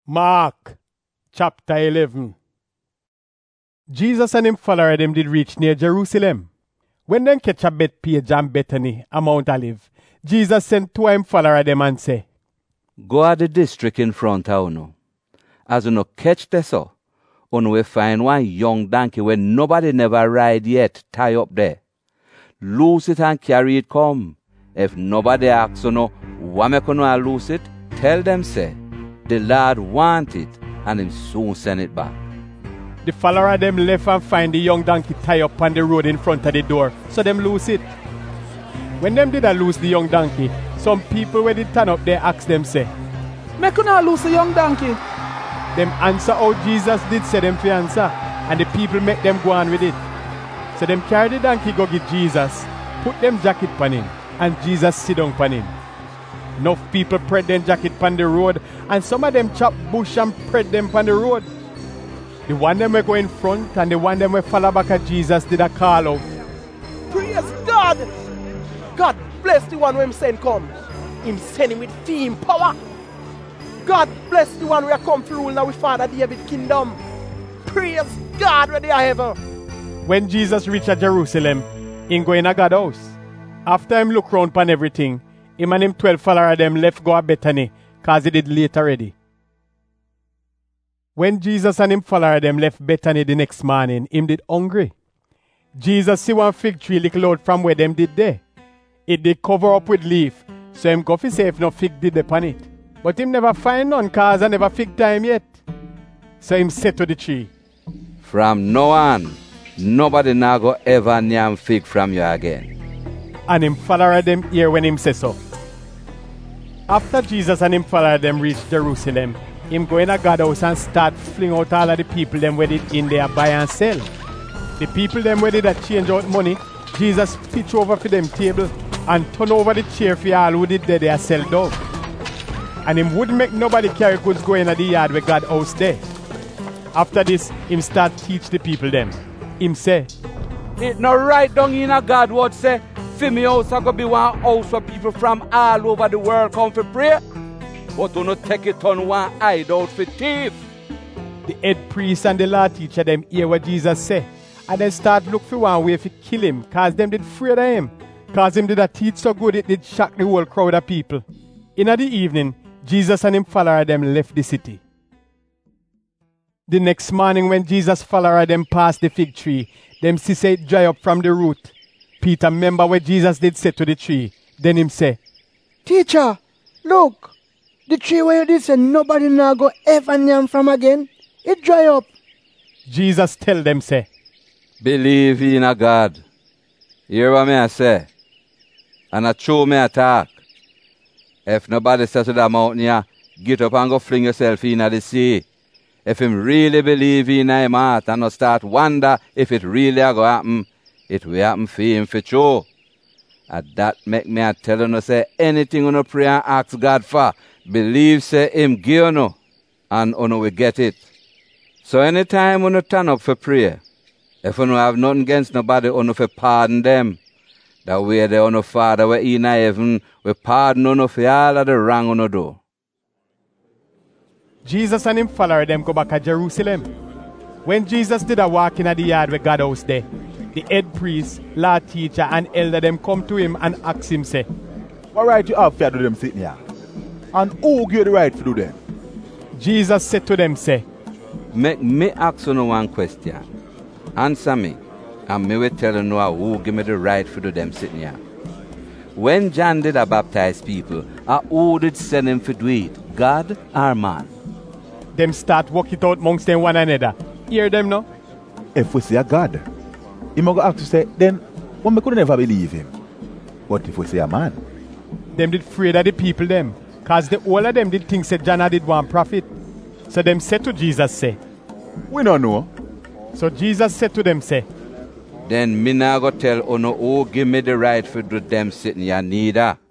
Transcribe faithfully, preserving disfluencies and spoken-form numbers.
Mark chapter eleven. Jesus and him follower them did reach near Jerusalem. When them catch a Bethpage and Bethany a Mount Olive, Jesus sent two of him follower them and say, Go at the district in front of uno. As uno catch the so, uno will find one young donkey where nobody never ride yet tie up there. Loose it and carry it come. If nobody asks uno, why make uno loose it? Tell them say, the Lord want it, and him soon send it back. The follower them left and find the young donkey tie up on the road in front of the door, so them loose it. When them did a loose the young donkey, some people when they turn up there ask them say, Make you not lose the young donkey. Them answer how Jesus did say them for answer, and the people make them go on with it. So them carry the donkey go get Jesus, put them jacket pan him, and Jesus sit down pan him. Enough people spread them jacket pan the road, and some of them chop bush and spread them pan the road. The one them will go in front, and the one them will follow back at Jesus did a call out, Praise God! God bless the one who him send come. Him send him with fame power. God bless the one who come to rule now with Father David kingdom. Praise God where they are ever. When Jesus reached at Jerusalem, he go in a God house. After him look round pan everything, him and him twelve follower them left go to Bethany, cause it did late already. When Jesus and him follower them left Bethany the next morning, him did hungry. Jesus see one fig tree little out from where them did there. It did cover up with leaf, so him go fi say if no fig did upon it. But him never find none, cause I never fig time yet. So him said to the tree, From now on, nobody now go ever nyam fig from you again. And him follower them hear when him say so. After Jesus and him follower them reach Jerusalem, him go in a God house and start fling out all of the people them where did in there buy and sell. The people them where did that change out money, Jesus pitch over for them table and turn over the chair for all who did there they sell dog. And him wouldn't make nobody carry goods go in the yard where God house there. After this, him start teach the people them. Him say, It no right down in a God word say, for me house I go be one house for people from all over the world come for pray. But do not take it on one hideout for thief. The head priest and the law teacher them hear what Jesus say. And they start look for one way to kill him, cause them did afraid of him. Cause him did a teach so good it did shock the whole crowd of people. In the evening, Jesus and him follower them left the city. The next morning when Jesus follower them passed the fig tree, them see say it dry up from the root. Peter remember what Jesus did say to the tree. Then him say, Teacher, look, the tree where you did say nobody now go ever nyam from again, it dry up. Jesus tell them say, Believe in a God. Hear what me I say. And a true me attack. If nobody says to that mountain here, get up and go fling yourself in the sea. If him really believe in him heart and not start wonder if it really a go happen, it will happen for him for true. And that make me a tell you say anything you pray and ask God for, believe say him give you and you will get it. So anytime you turn up for prayer, if you have nothing against nobody, you for pardon them. That way the you Father we in heaven will pardon you for all of the wrong you do. Jesus and him follower them go back to Jerusalem. When Jesus did a walk in the yard where God house there, the head priest, law teacher, and elder them come to him and ask him say, What right you have for do them sitting here? And who give you the right to do them? Jesus said to them say, Make me ask you one question. Answer me, and me will tell you know who give me the right to do them sitting here. When John did a baptize people, uh, who did send him for do it? God or man? Them start work it out amongst them one another. Hear them no? If we say a God, he might go ask to say, then one me could never believe him. But if we say a man, them did afraid of the people them, cause the whole of them did think say John did one prophet. So them said to Jesus say, we don't know. So Jesus said to them say, Then me now go tell you who give me the right to do them sitting here neither.